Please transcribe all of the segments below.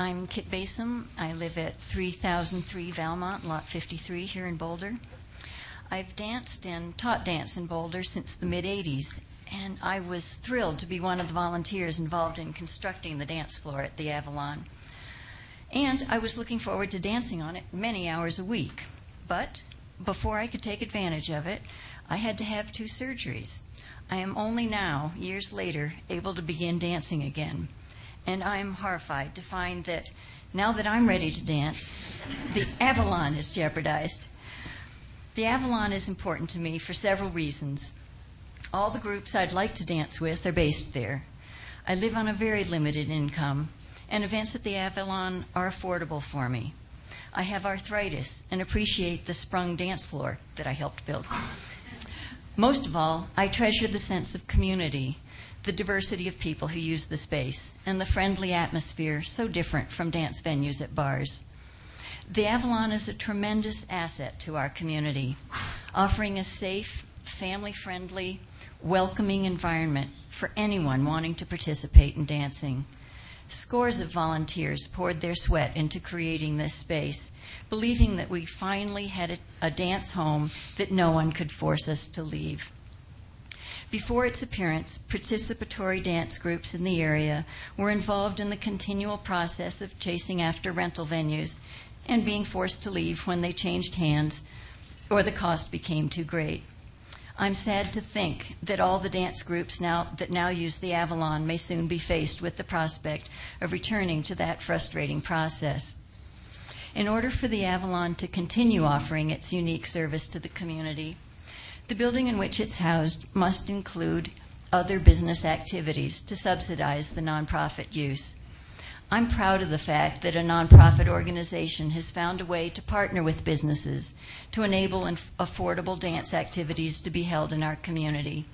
I'm Kit Basom. I live at 3003 Valmont, Lot 53 here in Boulder. I've danced and taught dance in Boulder since the mid-'80s, and I was thrilled to be one of the volunteers involved in constructing the dance floor at the Avalon. And I was looking forward to dancing on it many hours a week. But before I could take advantage of it, I had to have 2 surgeries. I am only now, years later, able to begin dancing again. And I'm horrified to find that now that I'm ready to dance, the Avalon is jeopardized. The Avalon is important to me for several reasons. All the groups I'd like to dance with are based there. I live on a very limited income, and events at the Avalon are affordable for me. I have arthritis and appreciate the sprung dance floor that I helped build. Most of all, I treasure the sense of community, the diversity of people who use the space, and the friendly atmosphere so different from dance venues at bars. The Avalon is a tremendous asset to our community, offering a safe, family-friendly, welcoming environment for anyone wanting to participate in dancing. Scores of volunteers poured their sweat into creating this space, believing that we finally had a dance home that no one could force us to leave. Before its appearance, participatory dance groups in the area were involved in the continual process of chasing after rental venues and being forced to leave when they changed hands or the cost became too great. I'm sad to think that all the dance groups that now use the Avalon may soon be faced with the prospect of returning to that frustrating process. In order for the Avalon to continue offering its unique service to the community, the building in which it's housed must include other business activities to subsidize the nonprofit use. I'm proud of the fact that a nonprofit organization has found a way to partner with businesses to enable affordable dance activities to be held in our community.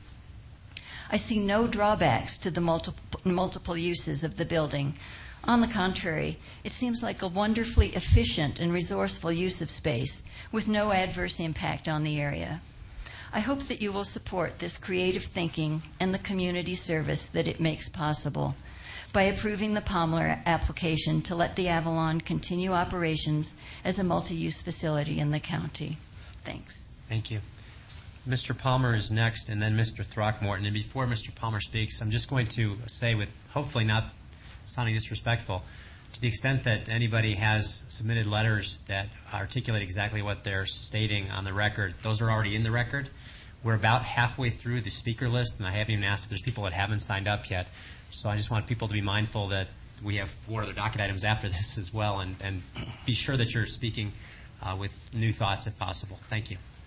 I see no drawbacks to the multiple uses of the building. On the contrary, it seems like a wonderfully efficient and resourceful use of space with no adverse impact on the area. I hope that you will support this creative thinking and the community service that it makes possible by approving the Palmer application to let the Avalon continue operations as a multi-use facility in the county. Thanks. Thank you. Mr. Palmer is next, and then Mr. Throckmorton. And before Mr. Palmer speaks, I'm just going to say, with hopefully not sounding disrespectful, to the extent that anybody has submitted letters that articulate exactly what they're stating on the record, those are already in the record. We're about halfway through the speaker list, and I haven't even asked if there's people that haven't signed up yet. So I just want people to be mindful that we have 4 other docket items after this as well, and be sure that you're speaking with new thoughts if possible. Thank you.